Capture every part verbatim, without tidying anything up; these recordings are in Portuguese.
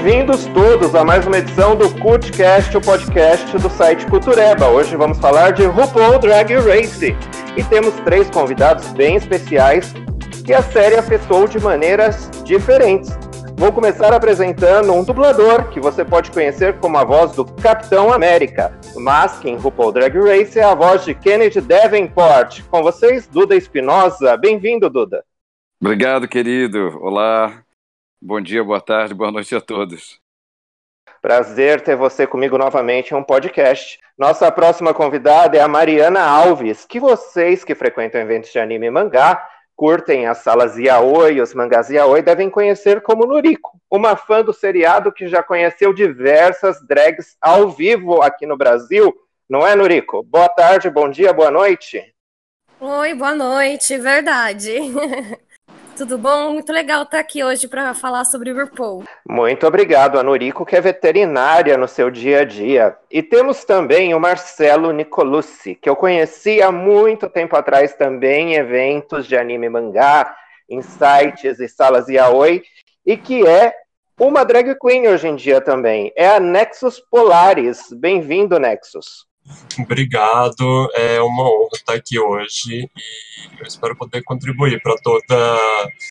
Bem-vindos todos a mais uma edição do CultCast, o podcast do site Cultureba. Hoje vamos falar de RuPaul Drag Race e temos três convidados bem especiais que a série afetou de maneiras diferentes. Vou começar apresentando um dublador que você pode conhecer como a voz do Capitão América, mas que em RuPaul Drag Race é a voz de Kennedy Davenport. Com vocês, Duda Espinosa. Bem-vindo, Duda. Obrigado, querido. Olá. Bom dia, boa tarde, boa noite a todos. Prazer ter você comigo novamente em um podcast. Nossa próxima convidada é a Mariana Alves, que vocês que frequentam eventos de anime e mangá, curtem as salas yaoi e os mangás yaoi, devem conhecer como Noriko, uma fã do seriado que já conheceu diversas drags ao vivo aqui no Brasil. Não é, Noriko? Boa tarde, bom dia, boa noite. Oi, boa noite, verdade. Tudo bom? Muito legal estar aqui hoje para falar sobre o RuPaul. Muito obrigado a Noriko, que é veterinária no seu dia a dia. E temos também o Marcelo Nicolucci, que eu conheci há muito tempo atrás também em eventos de anime e mangá, em sites e salas yaoi, e que é uma drag queen hoje em dia também. É a Nexus Polaris. Bem-vindo, Nexus. Obrigado, é uma honra estar aqui hoje e eu espero poder contribuir para toda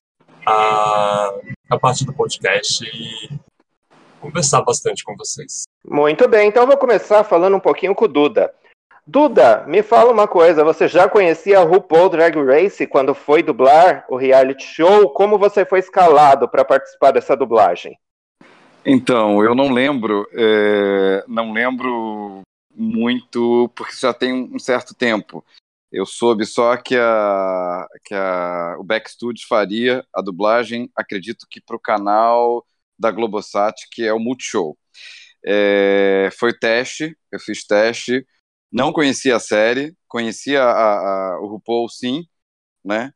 a, a parte do podcast e conversar bastante com vocês. Muito bem, então eu vou começar falando um pouquinho com o Duda. Duda, me fala uma coisa, você já conhecia a RuPaul Drag Race quando foi dublar o reality show? Como você foi escalado para participar dessa dublagem? Então, eu não lembro, é, não lembro... muito, porque já tem um certo tempo. Eu soube só que, a, que a, o Backstudios faria a dublagem, acredito que para o canal da Globosat, que é o Multishow. É, foi teste, eu fiz teste, não conhecia a série, conhecia a, a, o RuPaul sim, né?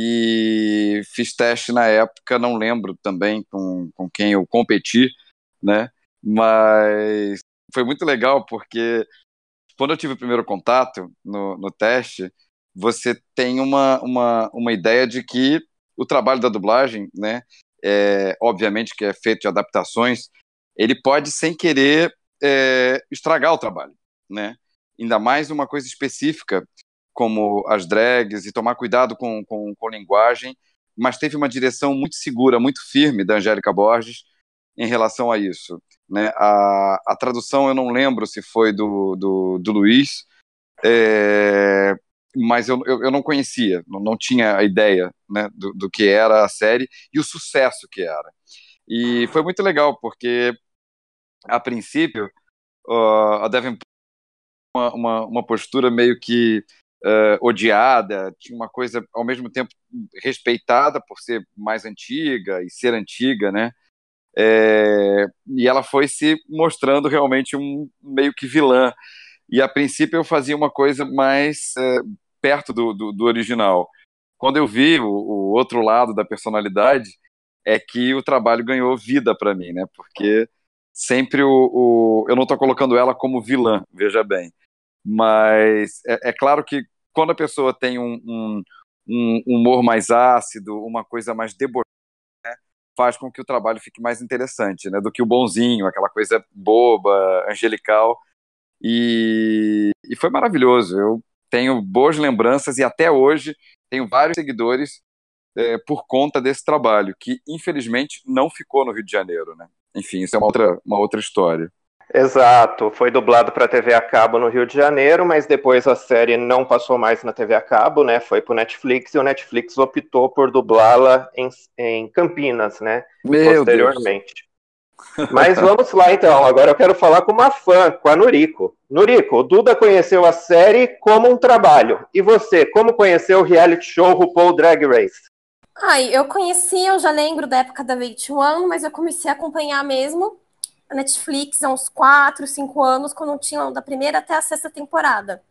E fiz teste na época, não lembro também com, com quem eu competi, né? Mas foi muito legal, porque quando eu tive o primeiro contato no, no teste, você tem uma, uma, uma ideia de que o trabalho da dublagem, né, é, obviamente que é feito de adaptações, ele pode, sem querer, é, estragar o trabalho, né? Ainda mais uma coisa específica, como as drags, e tomar cuidado com, com, com linguagem, mas teve uma direção muito segura, muito firme da Angélica Borges em relação a isso. Né, a, a tradução eu não lembro se foi do, do, do Luiz, é, mas eu, eu, eu não conhecia, não, não tinha a ideia, né, do, do que era a série e o sucesso que era. E foi muito legal, porque a princípio uh, a Devin uma, uma, uma postura meio que uh, odiada, tinha uma coisa ao mesmo tempo respeitada por ser mais antiga e ser antiga, né? É, e ela foi se mostrando realmente um meio que vilã, e a princípio eu fazia uma coisa mais é, perto do, do, do original. Quando eu vi o, o outro lado da personalidade, é que o trabalho ganhou vida para mim, né? Porque sempre o, o eu não estou colocando ela como vilã, veja bem, mas é, é claro que quando a pessoa tem um, um, um humor mais ácido, uma coisa mais debochada, faz com que o trabalho fique mais interessante, né, do que o bonzinho, aquela coisa boba, angelical, e, e foi maravilhoso. Eu tenho boas lembranças e até hoje tenho vários seguidores é, por conta desse trabalho, que infelizmente não ficou no Rio de Janeiro, né? Enfim, isso é uma outra, uma outra história. Exato, foi dublado para a T V a cabo no Rio de Janeiro, mas depois a série não passou mais na T V a cabo, né? Foi para o Netflix e o Netflix optou por dublá-la em, em Campinas, né? Meu posteriormente. Deus. Mas vamos lá então, agora eu quero falar com uma fã, com a Noriko. Noriko, o Duda conheceu a série como um trabalho. E você, como conheceu o reality show RuPaul Drag Race? Ai, eu conheci, eu já lembro da época da V H um, mas eu comecei a acompanhar mesmo a Netflix há uns quatro, cinco anos, quando tinha da primeira até a sexta temporada.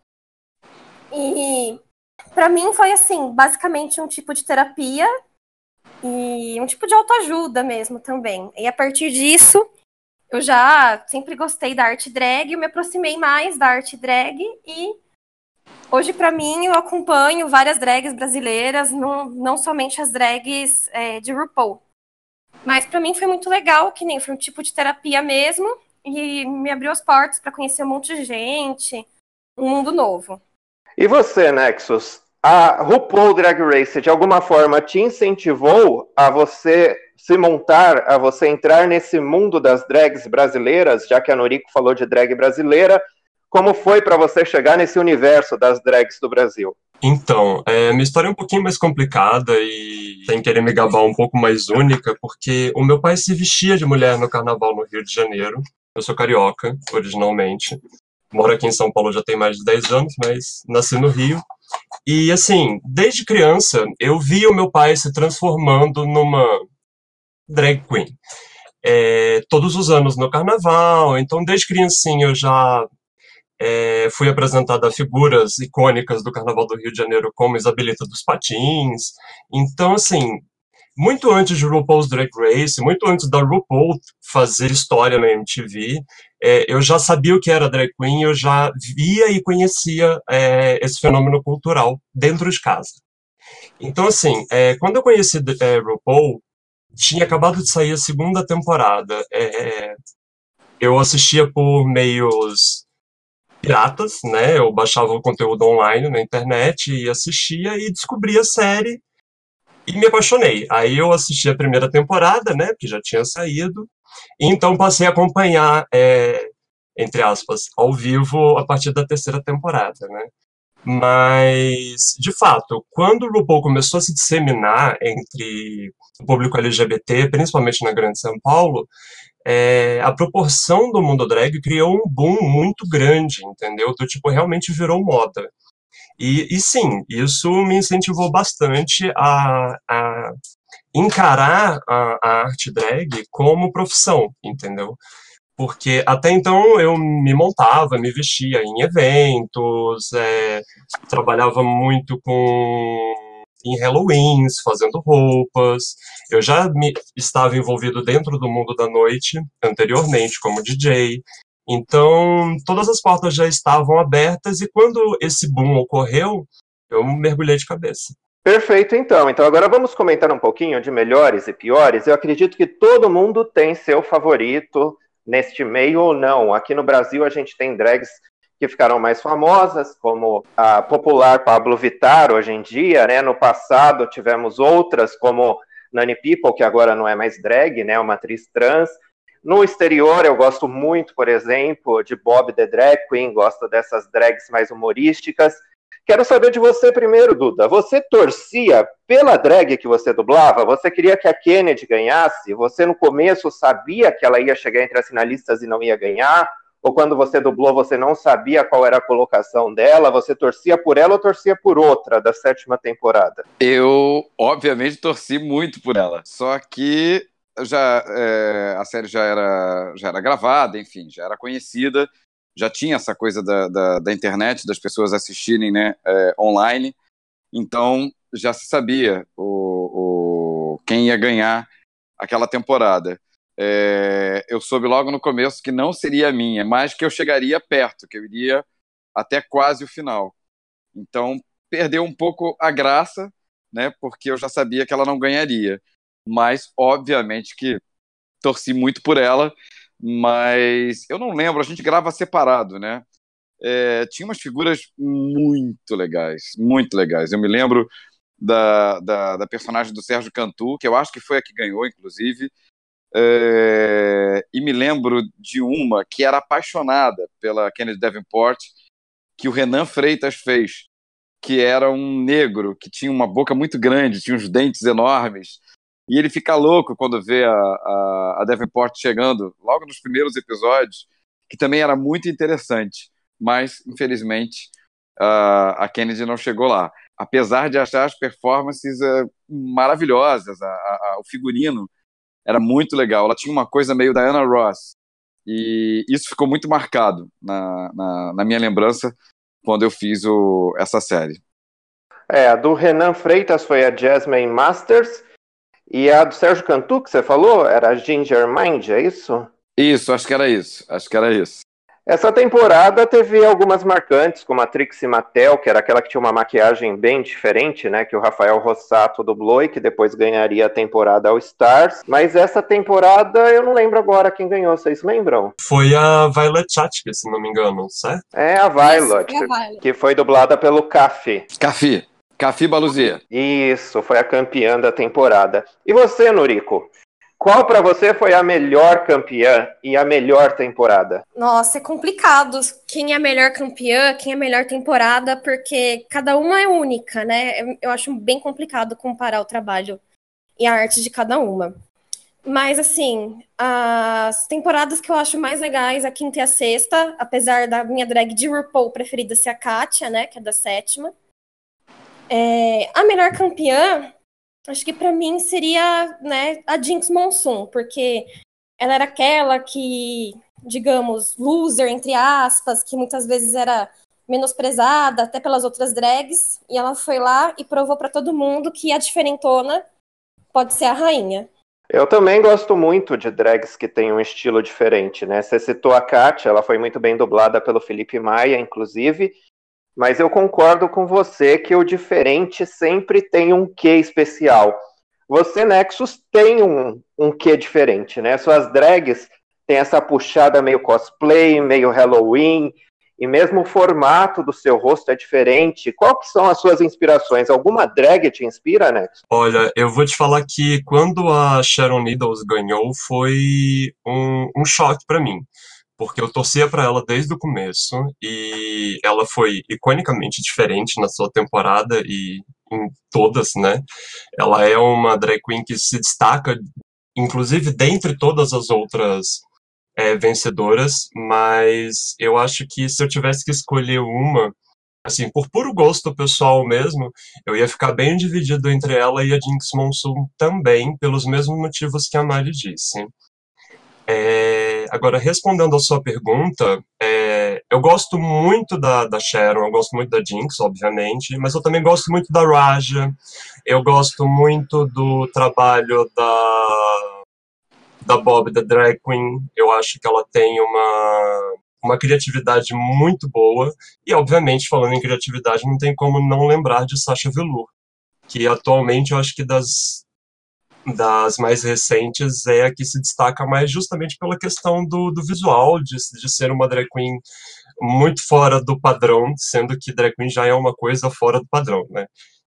E pra mim foi assim, basicamente um tipo de terapia e um tipo de autoajuda mesmo também. E a partir disso, eu já sempre gostei da arte drag, eu me aproximei mais da arte drag e hoje, pra mim, eu acompanho várias drags brasileiras, não, não somente as drags é, de RuPaul. Mas para mim foi muito legal, que nem foi um tipo de terapia mesmo, e me abriu as portas para conhecer um monte de gente, um mundo novo. E você, Nexus? A RuPaul Drag Race, de alguma forma, te incentivou a você se montar, a você entrar nesse mundo das drags brasileiras, já que a Noriko falou de drag brasileira? Como foi para você chegar nesse universo das drags do Brasil? Então, é, minha história é um pouquinho mais complicada e sem querer me gabar um pouco mais única, porque o meu pai se vestia de mulher no carnaval no Rio de Janeiro. Eu sou carioca, originalmente. Moro aqui em São Paulo já tem mais de dez anos, mas nasci no Rio. E, assim, desde criança, eu vi o meu pai se transformando numa drag queen. É, todos os anos no carnaval, então desde criancinha eu já é, fui apresentada a figuras icônicas do Carnaval do Rio de Janeiro, como Isabelita dos Patins. Então, assim, muito antes de RuPaul's Drag Race, muito antes da RuPaul fazer história na M T V, é, eu já sabia o que era drag queen, eu já via e conhecia é, esse fenômeno cultural dentro de casa. Então, assim, é, quando eu conheci é, RuPaul, tinha acabado de sair a segunda temporada. É, eu assistia por meios piratas, né? Eu baixava o conteúdo online na internet e assistia e descobri a série e me apaixonei. Aí eu assisti a primeira temporada, né? Que já tinha saído. E então passei a acompanhar, é, entre aspas, ao vivo a partir da terceira temporada, né? Mas, de fato, quando o RuPaul começou a se disseminar entre o público L G B T, principalmente na Grande São Paulo, é, a proporção do mundo drag criou um boom muito grande, entendeu? Do tipo, realmente virou moda. E, e sim, isso me incentivou bastante a, a encarar a, a arte drag como profissão, entendeu? Porque até então eu me montava, me vestia em eventos, é, trabalhava muito com em Halloweens, fazendo roupas. Eu já me, estava envolvido dentro do mundo da noite, anteriormente, como D J. Então, todas as portas já estavam abertas e quando esse boom ocorreu, eu mergulhei de cabeça. Perfeito, então. Então agora vamos comentar um pouquinho de melhores e piores. Eu acredito que todo mundo tem seu favorito neste meio ou não. Aqui no Brasil a gente tem drags que ficaram mais famosas, como a popular Pablo Vittar hoje em dia, né? No passado tivemos outras, como Nani People, que agora não é mais drag, né? Uma atriz trans. No exterior eu gosto muito, por exemplo, de Bob the Drag Queen, gosto dessas drags mais humorísticas. Quero saber de você primeiro, Duda. Você torcia pela drag que você dublava? Você queria que a Kennedy ganhasse? Você no começo sabia que ela ia chegar entre as finalistas e não ia ganhar? Ou quando você dublou, você não sabia qual era a colocação dela? Você torcia por ela ou torcia por outra da sétima temporada? Eu, obviamente, torci muito por ela. Só que já, é, a série já era, já era gravada, enfim, já era conhecida. Já tinha essa coisa da, da, da internet, das pessoas assistirem, né, é, online. Então, já se sabia o, o, quem ia ganhar aquela temporada. É, eu soube logo no começo que não seria a minha, mas que eu chegaria perto, que eu iria até quase o final. Então, perdeu um pouco a graça, né, porque eu já sabia que ela não ganharia. Mas, obviamente, que torci muito por ela, mas eu não lembro, a gente grava separado, né? É, tinha umas figuras muito legais, muito legais. Eu me lembro da, da, da personagem do Sérgio Cantu, que eu acho que foi a que ganhou, inclusive, é, e me lembro de uma que era apaixonada pela Kennedy Davenport, que o Renan Freitas fez, que era um negro, que tinha uma boca muito grande, tinha uns dentes enormes, e ele fica louco quando vê a, a, a Davenport chegando, logo nos primeiros episódios, que também era muito interessante, mas, infelizmente, a, a Kennedy não chegou lá. Apesar de achar as performances uh, maravilhosas, a, a, o figurino era muito legal, ela tinha uma coisa meio Diana Ross, e isso ficou muito marcado na, na, na minha lembrança quando eu fiz o, essa série. É, a do Renan Freitas foi a Jasmine Masters, e a do Sérgio Cantu, que você falou, era a Ginger Mind, é isso? Isso, acho que era isso, acho que era isso. Essa temporada teve algumas marcantes, como a Trixie Mattel, que era aquela que tinha uma maquiagem bem diferente, né? Que o Rafael Rossato dublou e que depois ganharia a temporada All Stars. Mas essa temporada eu não lembro agora quem ganhou, vocês lembram? Foi a Violet Chachki, se não me engano, certo? É a Violet, Isso, é a Violet. que foi dublada pelo Cafi. Cafi. Cafi Baluzier. Isso, foi a campeã da temporada. E você, Noriko? Qual para você foi a melhor campeã e a melhor temporada? Nossa, é complicado quem é a melhor campeã, quem é a melhor temporada, porque cada uma é única, né? Eu acho bem complicado comparar o trabalho e a arte de cada uma. Mas, assim, as temporadas que eu acho mais legais, a quinta e a sexta, apesar da minha drag de RuPaul preferida ser a Kátia, né, que é da sétima. É, a melhor campeã, acho que pra mim seria, né, a Jinx Monsoon, porque ela era aquela que, digamos, loser, entre aspas, que muitas vezes era menosprezada até pelas outras drags, e ela foi lá e provou pra todo mundo que a diferentona pode ser a rainha. Eu também gosto muito de drags que têm um estilo diferente, né? Você citou a Kátia, ela foi muito bem dublada pelo Felipe Maia, inclusive, mas eu concordo com você que o diferente sempre tem um quê especial. Você, Nexus, tem um, um quê diferente, né? Suas drags têm essa puxada meio cosplay, meio Halloween, e mesmo o formato do seu rosto é diferente. Qual que são as suas inspirações? Alguma drag te inspira, Nexus? Olha, eu vou te falar que quando a Sharon Needles ganhou foi um, um choque pra mim, porque eu torcia pra ela desde o começo e ela foi iconicamente diferente na sua temporada e em todas, né? Ela é uma drag queen que se destaca, inclusive dentre todas as outras é, vencedoras, mas eu acho que se eu tivesse que escolher uma, assim, por puro gosto pessoal mesmo, eu ia ficar bem dividido entre ela e a Jinx Monsoon também, pelos mesmos motivos que a Mari disse. É, agora, respondendo a sua pergunta, é, eu gosto muito da, da Sharon, eu gosto muito da Jinx, obviamente, mas eu também gosto muito da Raja, eu gosto muito do trabalho da, da Bob, da Drag Queen, eu acho que ela tem uma, uma criatividade muito boa, e obviamente, falando em criatividade, não tem como não lembrar de Sasha Velour, que atualmente eu acho que das das mais recentes é a que se destaca mais justamente pela questão do, do visual, de, de ser uma drag queen muito fora do padrão, sendo que drag queen já é uma coisa fora do padrão, né?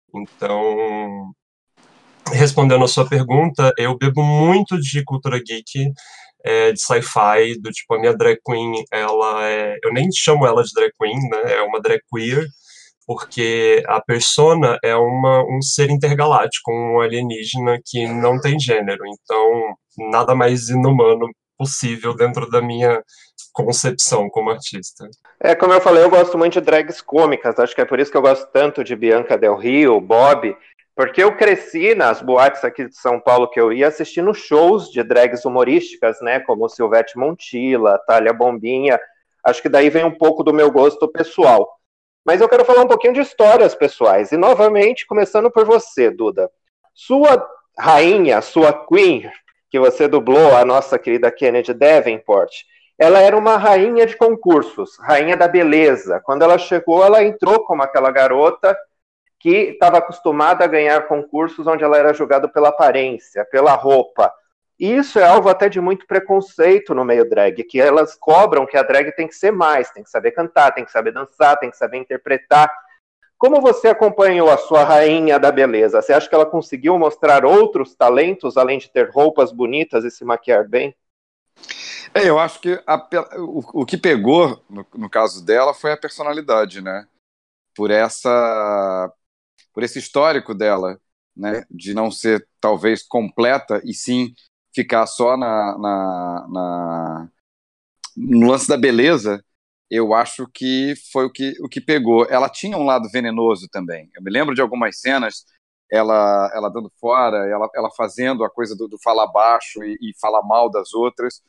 Então, respondendo a sua pergunta, eu bebo muito de cultura geek, é, de sci-fi, do tipo, a minha drag queen, ela é... Eu nem chamo ela de drag queen, né? É uma drag queer, porque a persona é uma, um ser intergaláctico, um alienígena que não tem gênero, então nada mais inumano possível dentro da minha concepção como artista. É, como eu falei, eu gosto muito de drags cômicas, acho que é por isso que eu gosto tanto de Bianca Del Rio, Bob, porque eu cresci nas boates aqui de São Paulo que eu ia assistindo shows de drags humorísticas, né, como Silvete Montilla, Thalia Bombinha, acho que daí vem um pouco do meu gosto pessoal. Mas eu quero falar um pouquinho de histórias pessoais. E, novamente, começando por você, Duda. Sua rainha, sua queen, que você dublou, a nossa querida Kennedy Davenport, ela era uma rainha de concursos, rainha da beleza. Quando ela chegou, ela entrou como aquela garota que estava acostumada a ganhar concursos onde ela era julgada pela aparência, pela roupa. E isso é alvo até de muito preconceito no meio drag, que elas cobram que a drag tem que ser mais, tem que saber cantar, tem que saber dançar, tem que saber interpretar. Como você acompanhou a sua rainha da beleza? Você acha que ela conseguiu mostrar outros talentos, além de ter roupas bonitas e se maquiar bem? É, eu acho que a, o, o que pegou, no, no caso dela, foi a personalidade, né? Por essa, por esse histórico dela, né? De não ser, talvez, completa, e sim ficar só na, na, na, no lance da beleza, eu acho que foi o que, o que pegou. Ela tinha um lado venenoso também. Eu me lembro de algumas cenas, ela, ela dando fora, ela, ela fazendo a coisa do, do falar baixo e, e falar mal das outras,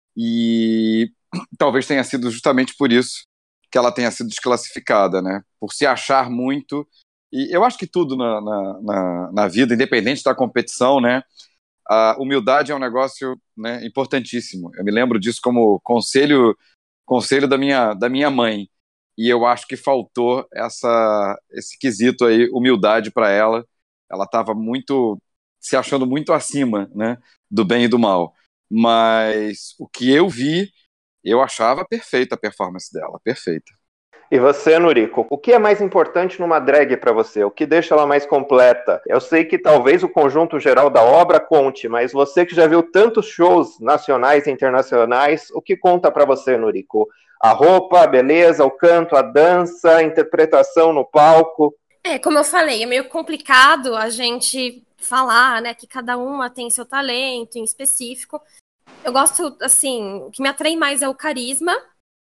e talvez tenha sido justamente por isso que ela tenha sido desclassificada, né? Por se achar muito. E eu acho que tudo na, na, na, na vida, independente da competição, né? A humildade é um negócio, né, importantíssimo. Eu me lembro disso como conselho conselho da minha, da minha mãe. E eu acho que faltou essa, esse quesito aí, humildade para ela. Ela estava muito, se achando muito acima, né, do bem e do mal. Mas o que eu vi, eu achava perfeita a performance dela, perfeita. E você, Nuriko, o que é mais importante numa drag para você? O que deixa ela mais completa? Eu sei que talvez o conjunto geral da obra conte, mas você que já viu tantos shows nacionais e internacionais, o que conta para você, Nuriko? A roupa, a beleza, o canto, a dança, a interpretação no palco? É, como eu falei, é meio complicado a gente falar, né, que cada uma tem seu talento em específico. Eu gosto, assim, o que me atrai mais é o carisma,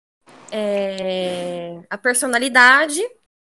é, a personalidade,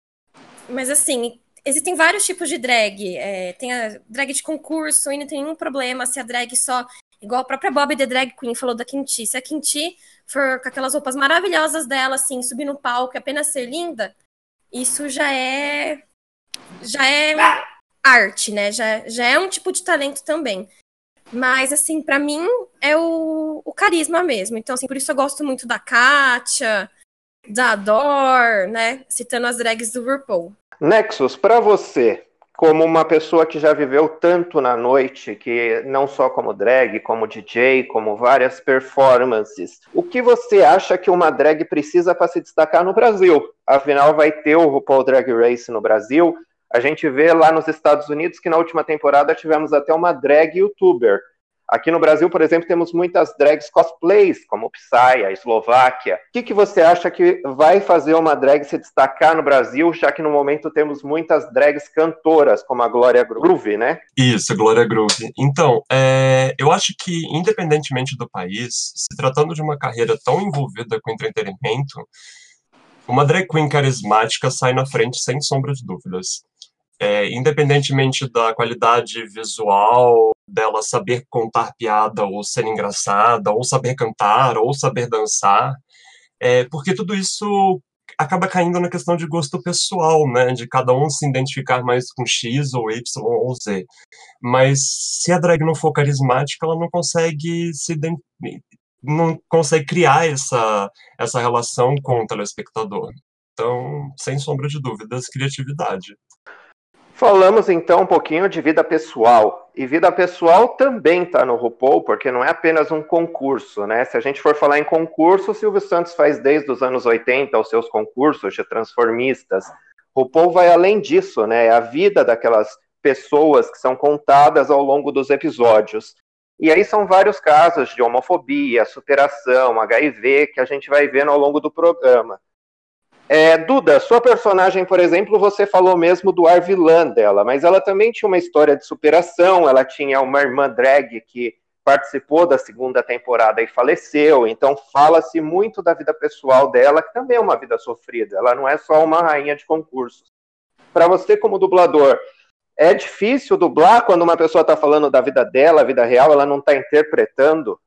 mas assim, existem vários tipos de drag. É, tem a drag de concurso e não tem nenhum problema se a drag só, igual a própria Bob The Drag Queen falou da Kinty, se a Kinty for com aquelas roupas maravilhosas dela, assim, subir no palco e apenas ser linda, isso já é já é arte, né? Já, já é um tipo de talento também. Mas, assim, pra mim é o, o carisma mesmo. Então, assim, por isso eu gosto muito da Kátia, da Dor, né? Citando as drags do RuPaul. Nexus, para você, como uma pessoa que já viveu tanto na noite, que não só como drag, como D J, como várias performances, o que você acha que uma drag precisa para se destacar no Brasil? Afinal, vai ter o RuPaul Drag Race no Brasil. A gente vê lá nos Estados Unidos que na última temporada tivemos até uma drag youtuber. Aqui no Brasil, por exemplo, temos muitas drags cosplays, como Psy, a Eslováquia. O que, que você acha que vai fazer uma drag se destacar no Brasil, já que no momento temos muitas drags cantoras, como a Glória Groove, né? Isso, Glória Groove. Então, é, eu acho que, independentemente do país, se tratando de uma carreira tão envolvida com entretenimento, uma drag queen carismática sai na frente sem sombra de dúvidas. É, independentemente da qualidade visual, dela saber contar piada ou ser engraçada, ou saber cantar, ou saber dançar, é, porque tudo isso acaba caindo na questão de gosto pessoal, né, de cada um se identificar mais com X ou Y ou Z. Mas se a drag não for carismática, ela não consegue se não consegue criar essa, essa relação com o telespectador. Então, sem sombra de dúvidas, criatividade. Falamos então um pouquinho de vida pessoal. E vida pessoal também está no RuPaul, porque não é apenas um concurso, né? Se a gente for falar em concurso, o Silvio Santos faz desde os anos oitenta os seus concursos de transformistas. RuPaul vai além disso, né? É a vida daquelas pessoas que são contadas ao longo dos episódios. E aí são vários casos de homofobia, superação, H I V, que a gente vai vendo ao longo do programa. É, Duda, sua personagem, por exemplo, você falou mesmo do ar vilã dela, mas ela também tinha uma história de superação, ela tinha uma irmã drag que participou da segunda temporada e faleceu, então fala-se muito da vida pessoal dela, que também é uma vida sofrida, ela não é só uma rainha de concursos. Para você como dublador, é difícil dublar quando uma pessoa está falando da vida dela, a vida real, ela não está interpretando?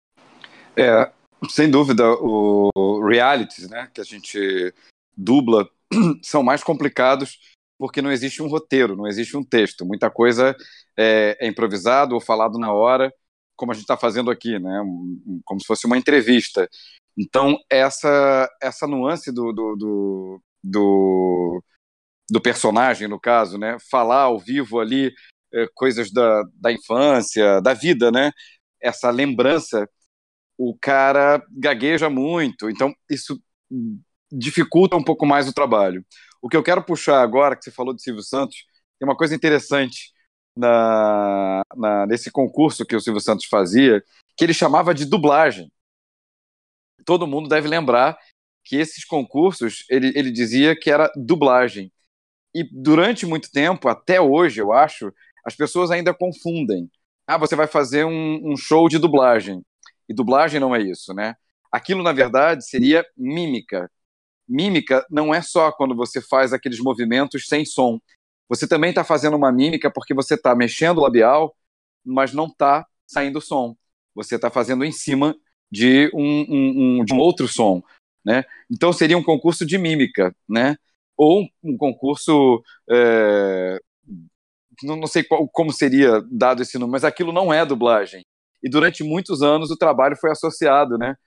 É, sem dúvida, o realities, né, que a gente dubla, são mais complicados porque não existe um roteiro, não existe um texto. Muita coisa é, é improvisado ou falado na hora, como a gente está fazendo aqui, né, um, como se fosse uma entrevista. Então, essa, essa nuance do, do, do, do, do personagem, no caso, né, falar ao vivo ali é, coisas da, da infância, da vida, né, essa lembrança, o cara gagueja muito, então isso dificulta um pouco mais o trabalho. O que eu quero puxar agora, que você falou de Silvio Santos, tem uma coisa interessante na, na, nesse concurso que o Silvio Santos fazia, que ele chamava de dublagem. Todo mundo deve lembrar que esses concursos, ele, ele dizia que era dublagem. E durante muito tempo, até hoje, eu acho, as pessoas ainda confundem. Ah, você vai fazer um, um show de dublagem. E dublagem não é isso, né? Aquilo, na verdade, seria mímica. Mímica não é só quando você faz aqueles movimentos sem som. Você também está fazendo uma mímica porque você está mexendo o labial, mas não está saindo som. Você está fazendo em cima de um, um, um, de um outro som, né? Então seria um concurso de mímica, né? Ou um concurso... É... Não, não sei qual, como seria dado esse nome, mas aquilo não é dublagem. E durante muitos anos o trabalho foi associado, né,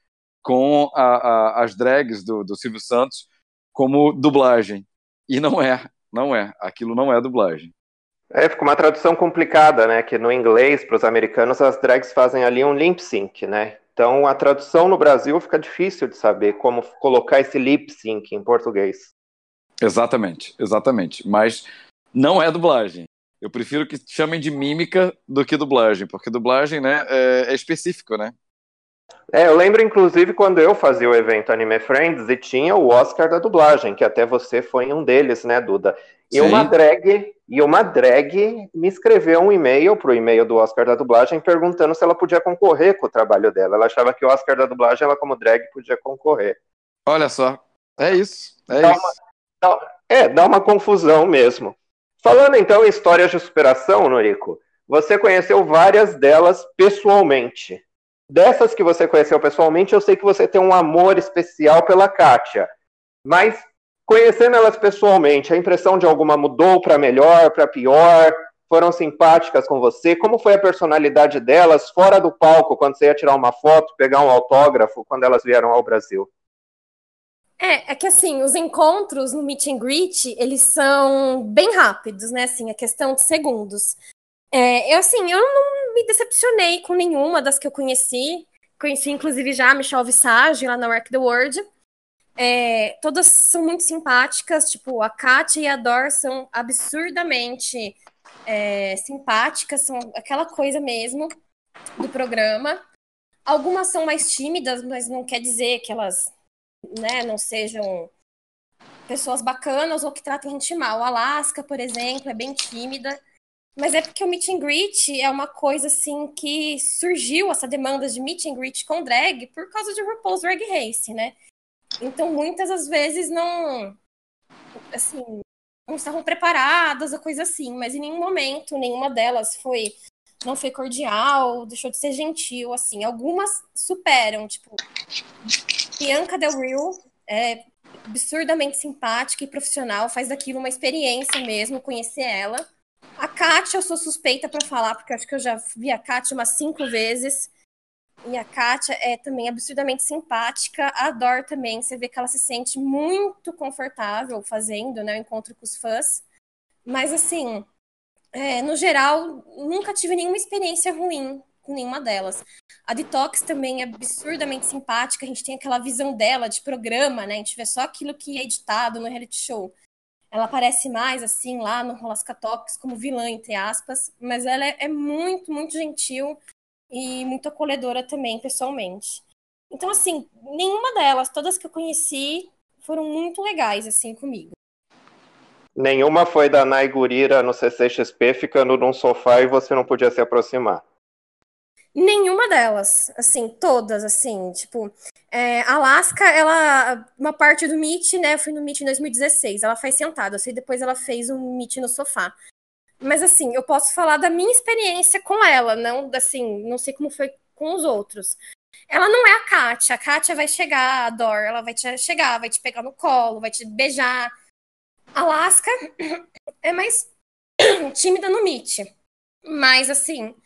com a, a, as drags do, do Silvio Santos como dublagem. E não é, não é. Aquilo não é dublagem. É, fica uma tradução complicada, né? Que no inglês, para os americanos, as drags fazem ali um lip sync, né? Então a tradução no Brasil fica difícil de saber como colocar esse lip sync em português. Exatamente, exatamente. Mas não é dublagem. Eu prefiro que chamem de mímica do que dublagem, porque dublagem, né, é, é específico, né? É, eu lembro, inclusive, quando eu fazia o evento Anime Friends e tinha o Oscar da dublagem, que até você foi em um deles, né, Duda? E Sim. uma drag, e uma drag me escreveu um e-mail pro e-mail do Oscar da dublagem perguntando se ela podia concorrer com o trabalho dela. Ela achava que o Oscar da dublagem, ela como drag, podia concorrer. Olha só, é isso, é dá isso. Uma, dá, é, dá uma confusão mesmo. Falando então em histórias de superação, Noriko, você conheceu várias delas pessoalmente. Dessas que você conheceu pessoalmente, eu sei que você tem um amor especial pela Kátia. Mas, conhecendo elas pessoalmente, a impressão de alguma mudou para melhor, para pior? Foram simpáticas com você? Como foi a personalidade delas fora do palco, quando você ia tirar uma foto, pegar um autógrafo, quando elas vieram ao Brasil? É, é que assim, os encontros no meet and greet, eles são bem rápidos, né? Assim, a questão de segundos. É, eu, assim, eu não me decepcionei com nenhuma das que eu conheci. Conheci, inclusive, já a Michelle Visage, lá na Work the World. É, todas são muito simpáticas. Tipo, a Kátia e a Dor são absurdamente é, simpáticas. São aquela coisa mesmo do programa. Algumas são mais tímidas, mas não quer dizer que elas, né, não sejam pessoas bacanas ou que tratem a gente mal. A Alaska, por exemplo, é bem tímida. Mas é porque o meet and greet é uma coisa, assim, que surgiu, essa demanda de meet and greet com drag por causa de RuPaul's Drag Race, né? Então, muitas às vezes não, assim, não estavam preparadas ou coisa assim, mas em nenhum momento, nenhuma delas foi, não foi cordial, deixou de ser gentil, assim. Algumas superam, tipo, Bianca Del Rio é absurdamente simpática e profissional, faz daquilo uma experiência mesmo, conhecer ela. A Kátia, eu sou suspeita para falar, porque acho que eu já vi a Kátia umas cinco vezes. E a Kátia é também absurdamente simpática. A Dor também, você vê que ela se sente muito confortável fazendo, né, o encontro com os fãs. Mas, assim, é, no geral, nunca tive nenhuma experiência ruim com nenhuma delas. A Detox também é absurdamente simpática. A gente tem aquela visão dela de programa, né? A gente vê só aquilo que é editado no reality show. Ela aparece mais, assim, lá no Rolasca Talks, como vilã, entre aspas, mas ela é, é muito, muito gentil e muito acolhedora também, pessoalmente. Então, assim, nenhuma delas, todas que eu conheci, foram muito legais, assim, comigo. Nenhuma foi da Nai Gurira no C C X P ficando num sofá e você não podia se aproximar? Nenhuma delas, assim, todas, assim, tipo, é, a Alaska, ela, uma parte do Meet, né, eu fui no Meet em dois mil e dezesseis, ela faz sentada, eu sei, depois ela fez um Meet no sofá, mas assim, eu posso falar da minha experiência com ela, não, assim, não sei como foi com os outros. Ela não é a Kátia, a Kátia vai chegar, a Dor, ela vai te chegar, vai te pegar no colo, vai te beijar. A Alaska é mais tímida no Meet, mas assim,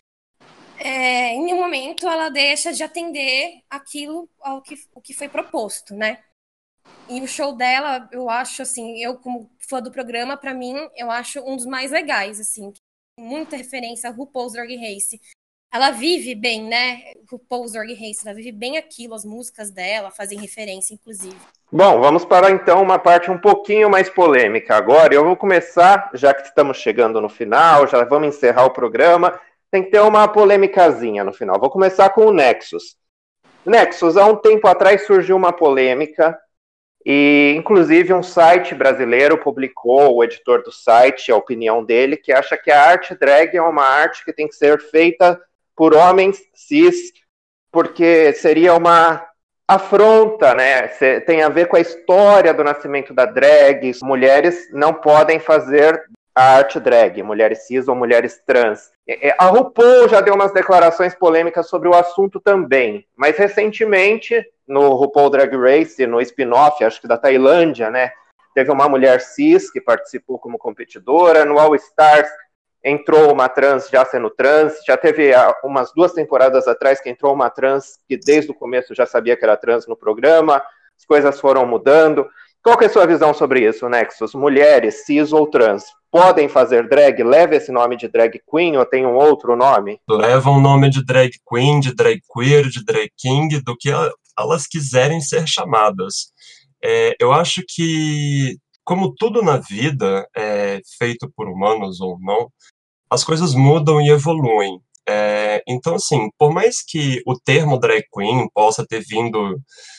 É, em nenhum momento ela deixa de atender aquilo ao que, o que foi proposto, né? E o show dela, eu acho, assim, eu como fã do programa, pra mim, eu acho um dos mais legais, assim. Muita referência a RuPaul's Drag Race. Ela vive bem, né? RuPaul's Drag Race, ela vive bem aquilo, as músicas dela fazem referência, inclusive. Bom, vamos para então uma parte um pouquinho mais polêmica agora. Eu vou começar, já que estamos chegando no final, já vamos encerrar o programa. Tem que ter uma polêmicazinha no final. Vou começar com o Nexus. Nexus, há um tempo atrás surgiu uma polêmica e, inclusive, um site brasileiro publicou, o editor do site, a opinião dele, que acha que a arte drag é uma arte que tem que ser feita por homens cis, porque seria uma afronta, né? Tem a ver com a história do nascimento da drag. Mulheres não podem fazer a arte drag, mulheres cis ou mulheres trans. A RuPaul já deu umas declarações polêmicas sobre o assunto também, mas recentemente, no RuPaul Drag Race, no spin-off, acho que da Tailândia, né, teve uma mulher cis que participou como competidora, no All Stars entrou uma trans já sendo trans, já teve umas duas temporadas atrás que entrou uma trans que desde o começo já sabia que era trans no programa, as coisas foram mudando. Qual que é a sua visão sobre isso, Nexus? Mulheres, cis ou trans, podem fazer drag? Leva esse nome de drag queen ou tem um outro nome? Leva um nome de drag queen, de drag queer, de drag king, do que elas quiserem ser chamadas. É, eu acho que, como tudo na vida é feito por humanos ou não, as coisas mudam e evoluem. É, então, assim, por mais que o termo drag queen possa ter vindo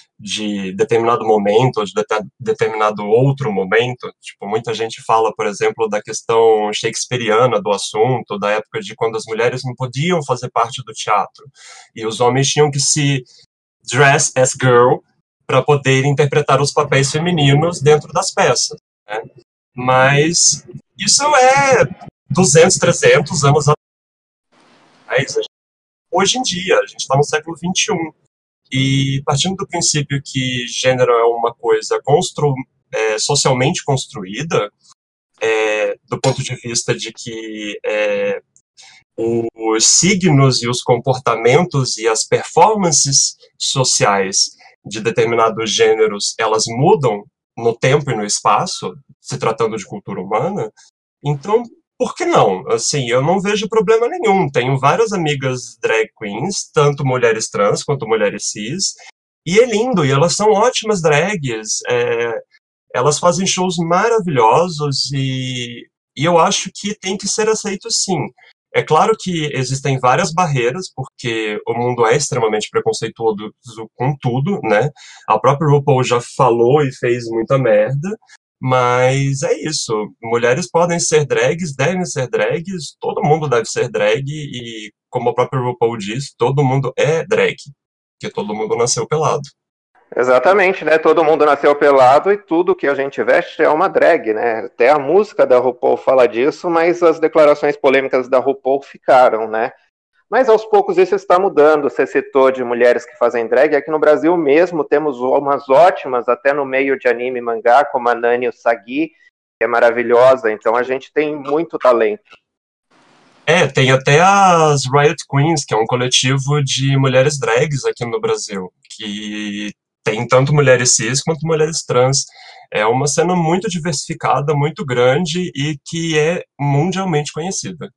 de determinado momento, ou de determinado outro momento, tipo, muita gente fala, por exemplo, da questão shakespeariana do assunto, da época de quando as mulheres não podiam fazer parte do teatro, e os homens tinham que se dress as girl para poder interpretar os papéis femininos dentro das peças, né? Mas isso é duzentos, trezentos anos atrás. Hoje em dia, a gente está no século vinte e um, e partindo do princípio que gênero é uma coisa constru é, socialmente construída, é, do ponto de vista de que é, os signos e os comportamentos e as performances sociais de determinados gêneros, elas mudam no tempo e no espaço, se tratando de cultura humana, então, por que não? Assim, eu não vejo problema nenhum. Tenho várias amigas drag queens, tanto mulheres trans quanto mulheres cis, e é lindo, e elas são ótimas drags, é, elas fazem shows maravilhosos, e, e eu acho que tem que ser aceito sim. É claro que existem várias barreiras, porque o mundo é extremamente preconceituoso com tudo, né? A própria RuPaul já falou e fez muita merda, mas é isso. Mulheres podem ser drags, devem ser drags, todo mundo deve ser drag, e como a própria RuPaul diz, todo mundo é drag, porque todo mundo nasceu pelado. Exatamente, né? Todo mundo nasceu pelado e tudo que a gente veste é uma drag, né? Até a música da RuPaul fala disso, mas as declarações polêmicas da RuPaul ficaram, né? Mas aos poucos isso está mudando. Você citou de mulheres que fazem drag. Aqui no Brasil mesmo temos umas ótimas, até no meio de anime e mangá, como a Nani Usagi, que é maravilhosa. Então a gente tem muito talento. É, tem até as Riot Queens, que é um coletivo de mulheres drags aqui no Brasil, que tem tanto mulheres cis quanto mulheres trans. É uma cena muito diversificada, muito grande e que é mundialmente conhecida.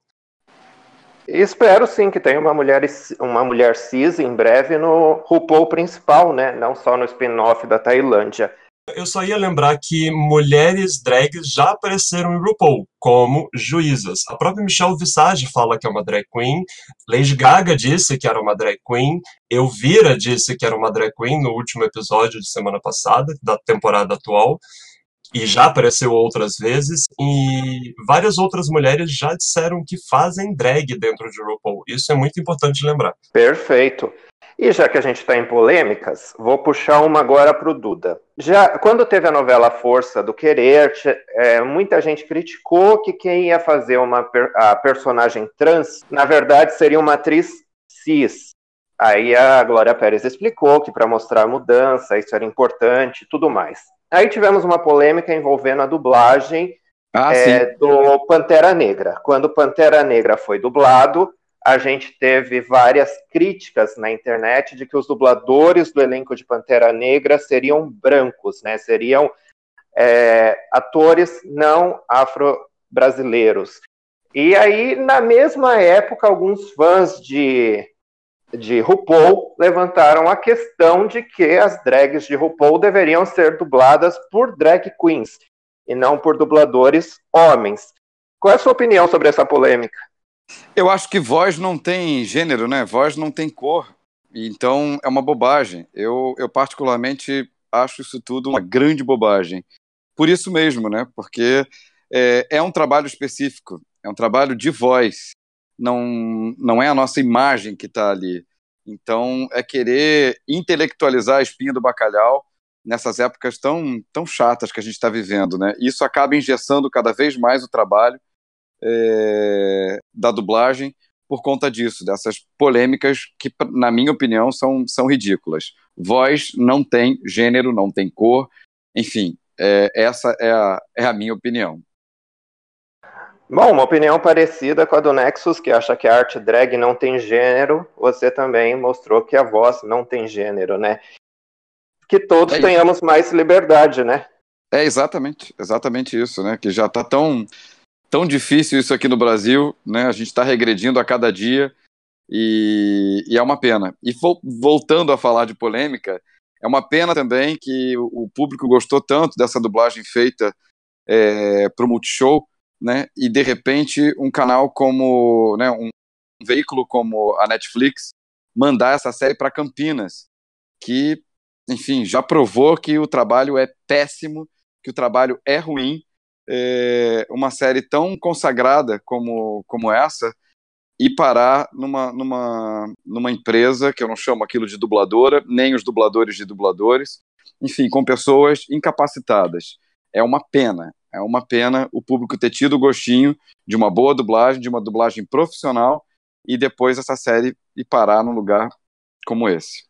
E espero sim que tenha uma mulher, uma mulher cis em breve no RuPaul principal, né? Não só no spin-off da Tailândia. Eu só ia lembrar que mulheres drags já apareceram em RuPaul, como juízas. A própria Michelle Visage fala que é uma drag queen, Lady Gaga disse que era uma drag queen, Elvira disse que era uma drag queen no último episódio de semana passada, da temporada atual, e já apareceu outras vezes, e várias outras mulheres já disseram que fazem drag dentro de RuPaul. Isso é muito importante lembrar. Perfeito. E já que a gente está em polêmicas, vou puxar uma agora para o Duda. Já, quando teve a novela Força do Querer, é, muita gente criticou que quem ia fazer uma, a personagem trans, na verdade, seria uma atriz cis. Aí a Glória Pérez explicou que para mostrar a mudança, isso era importante e tudo mais. Aí tivemos uma polêmica envolvendo a dublagem ah, é, do Pantera Negra. Quando Pantera Negra foi dublado, a gente teve várias críticas na internet de que os dubladores do elenco de Pantera Negra seriam brancos, né? Seriam é, atores não afro-brasileiros. E aí, na mesma época, alguns fãs de, de RuPaul levantaram a questão de que as drags de RuPaul deveriam ser dubladas por drag queens e não por dubladores homens. Qual é a sua opinião sobre essa polêmica? Eu acho que voz não tem gênero, né? Voz não tem cor. Então é uma bobagem. Eu, eu particularmente acho isso tudo uma grande bobagem. Por isso mesmo, né? Porque é, é um trabalho específico, é um trabalho de voz. Não, não é a nossa imagem que está ali. Então é querer intelectualizar a espinha do bacalhau nessas épocas tão, tão chatas que a gente está vivendo, né? Isso acaba engessando cada vez mais o trabalho É, da dublagem por conta disso, dessas polêmicas que, na minha opinião, são, são ridículas. Voz não tem gênero, não tem cor, enfim, é, essa é a, é a minha opinião. Bom, uma opinião parecida com a do Nexus, que acha que a arte drag não tem gênero. Você também mostrou que a voz não tem gênero, né? Que todos É isso. tenhamos mais liberdade, né? É exatamente, exatamente isso, né? Que já está tão, tão difícil isso aqui no Brasil, né? A gente está regredindo a cada dia e, e é uma pena. E vo, voltando a falar de polêmica, é uma pena também que o, o público gostou tanto dessa dublagem feita é, para o Multishow, né? E de repente um canal como, né? Um, um veículo como a Netflix mandar essa série para Campinas, que, enfim, já provou que o trabalho é péssimo, que o trabalho é ruim. É, uma série tão consagrada como, como essa, e parar numa, numa, numa empresa, que eu não chamo aquilo de dubladora, nem os dubladores de dubladores, enfim, com pessoas incapacitadas. É uma pena, é uma pena o público ter tido o gostinho de uma boa dublagem, de uma dublagem profissional, e depois essa série ir parar num lugar como esse.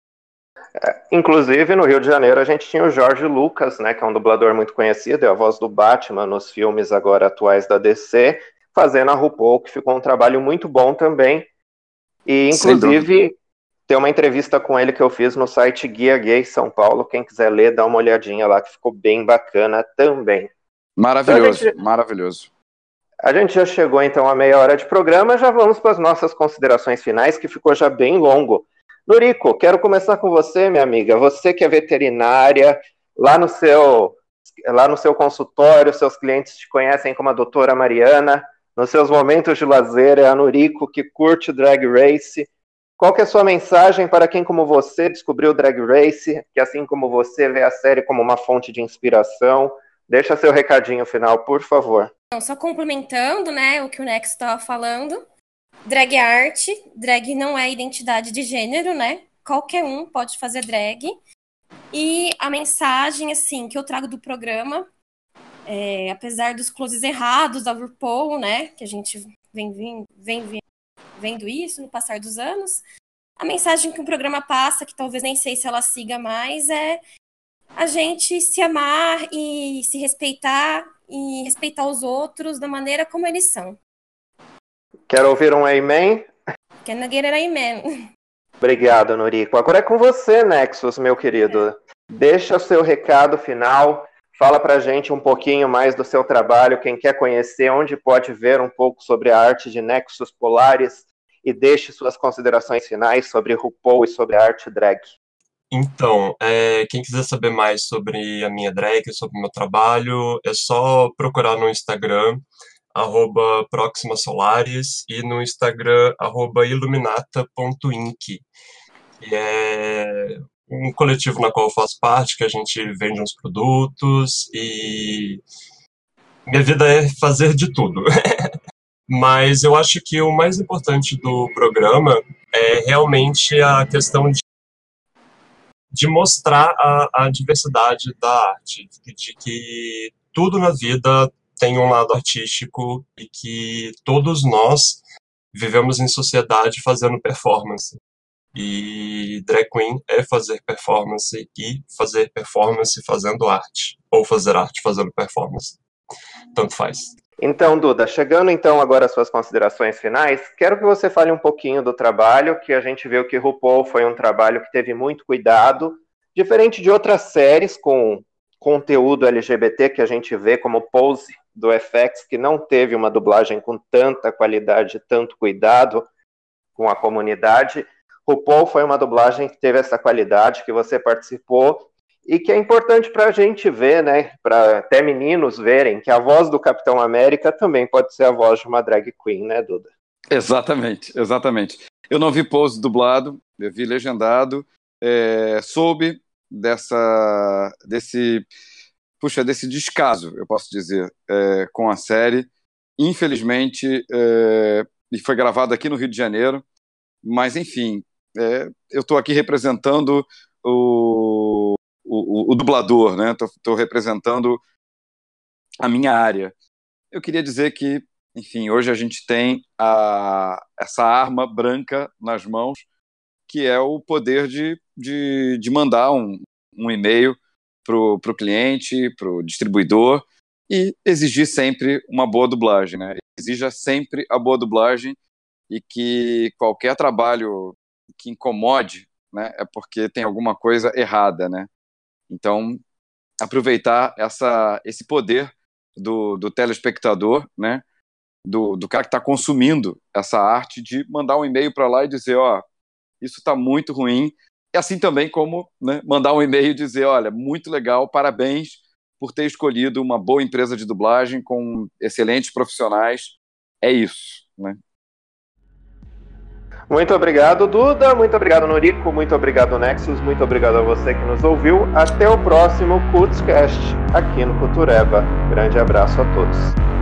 Inclusive, no Rio de Janeiro, a gente tinha o Jorge Lucas, né, que é um dublador muito conhecido, é a voz do Batman nos filmes agora atuais da D C, fazendo a RuPaul, que ficou um trabalho muito bom também. E, inclusive, tem uma entrevista com ele que eu fiz no site Guia Gay São Paulo. Quem quiser ler, dá uma olhadinha lá, que ficou bem bacana também. Maravilhoso, então, a gente, maravilhoso. A gente já chegou, então, a meia hora de programa, já vamos para as nossas considerações finais, que ficou já bem longo. Norico, quero começar com você, minha amiga. Você que é veterinária, lá no seu, lá no seu consultório, seus clientes te conhecem como a doutora Mariana. Nos seus momentos de lazer, é a Norico que curte Drag Race. Qual que é a sua mensagem para quem, como você, descobriu Drag Race, que assim como você vê a série como uma fonte de inspiração? Deixa seu recadinho final, por favor. Então, só complementando, né, o que o Nex estava falando. Drag é arte, drag não é identidade de gênero, né? Qualquer um pode fazer drag. E a mensagem, assim, que eu trago do programa, é, apesar dos closes errados da RuPaul, né? Que a gente vem, vem, vem vendo isso no passar dos anos, a mensagem que o programa passa, que talvez nem sei se ela siga mais, é a gente se amar e se respeitar e respeitar os outros da maneira como eles são. Quero ouvir um amen? Can I get an amen? Obrigado, Norico. Agora é com você, Nexus, meu querido. É. Deixa o seu recado final, fala pra gente um pouquinho mais do seu trabalho, quem quer conhecer, onde pode ver um pouco sobre a arte de Nexus Polaris, e deixe suas considerações finais sobre RuPaul e sobre a arte drag. Então, é, quem quiser saber mais sobre a minha drag, sobre o meu trabalho, é só procurar no Instagram, arroba Proxima Solaris, e no Instagram, arroba iluminata ponto inc, que é um coletivo na qual eu faço parte, que a gente vende uns produtos, e minha vida é fazer de tudo. Mas eu acho que o mais importante do programa é realmente a questão de, de mostrar a, a diversidade da arte, de que tudo na vida tem um lado artístico e que todos nós vivemos em sociedade fazendo performance. E drag queen é fazer performance e fazer performance fazendo arte, ou fazer arte fazendo performance. Tanto faz. Então, Duda, chegando então agora às suas considerações finais, quero que você fale um pouquinho do trabalho, que a gente viu que RuPaul foi um trabalho que teve muito cuidado, diferente de outras séries com conteúdo L G B T que a gente vê, como Pose, do F X, que não teve uma dublagem com tanta qualidade, tanto cuidado com a comunidade. RuPaul foi uma dublagem que teve essa qualidade, que você participou, e que é importante para a gente ver, né, para até meninos verem, que a voz do Capitão América também pode ser a voz de uma drag queen, né, Duda? Exatamente, exatamente. Eu não vi Pose dublado, eu vi legendado, é, soube dessa, desse, puxa, desse descaso, eu posso dizer, é, com a série. Infelizmente, é, e foi gravado aqui no Rio de Janeiro, mas enfim, é, eu estou aqui representando o O, o, o dublador, né? Estou representando a minha área. Eu queria dizer que, enfim, hoje a gente tem a, essa arma branca nas mãos, que é o poder de, de, de mandar um, um e-mail para o cliente, para o distribuidor, e exigir sempre uma boa dublagem, né? Exija sempre a boa dublagem e que qualquer trabalho que incomode, né, é porque tem alguma coisa errada, né? Então, aproveitar essa, esse poder do, do telespectador, né, do, do cara que está consumindo essa arte, de mandar um e-mail para lá e dizer, ó, isso está muito ruim, e assim também como, né, mandar um e-mail e dizer, olha, muito legal, parabéns por ter escolhido uma boa empresa de dublagem com excelentes profissionais, é isso, né? Muito obrigado, Duda, muito obrigado, Noriko, muito obrigado, Nexus, muito obrigado a você que nos ouviu. Até o próximo Cultscast aqui no Cultureba. Grande abraço a todos.